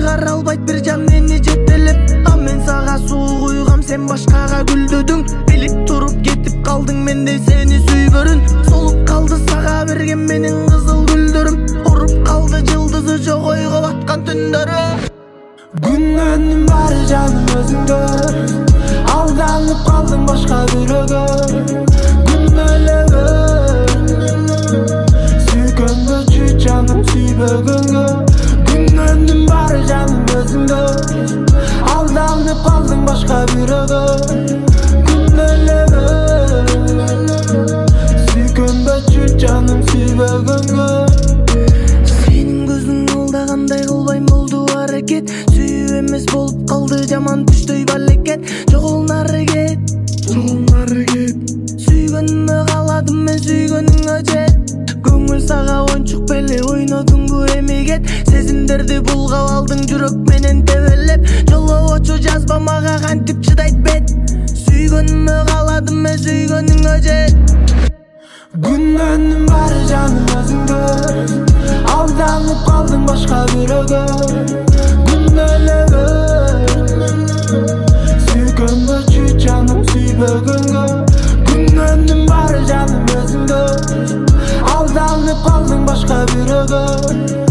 чыгара албайт бир жан мени жетелеп. А мен сага суу куйгам, сен башкага гүлдөдүң. Билип туруп кетип калдың менде сени сүйбөрүн. Солуп калды сага берген менин кызыл гүлдөрүм. Уруп калды жылдызы жок ойго баткан түндөрү. Күннөнүн баары жаным өзүңдө, алданып калдың башка бирөөгө. Күнөөлөгө сүйгөнгөчү жаным сүйбөгөнгө. Күннөнүн баары жаным өзүңдө, алданып калдың башка бирөөгө. Күнөөлөгө сүйгөнгөчү жаным сүйбөгөнгө. Сенин көзүң алдагандай кылбайм болду аракет. Сүйүү эмес болуп калды жаман түштөй балекет. Жогол нары кет, сүйгөнүмө каладым мен сүйгөнүңө жет. Көңүл сага оңчук беле ойнодуңбу эми кет. Сезимдерди булгап алдың жүрөк менен тебелеп. Жолобочу жазба мага кантип чыдайт бет. Сүйгөнүмө каладым мен сүйгөнүңө жет. Күннөнүн баары жаным өзүңдө, алданып калдың башка бирөөгө. Күнөөлөгө сүйгөнгөчү жаным сүйбөгөнгө. Күннөнүн баары жаным өзүңдө, алданып калдың башка бирөөгө.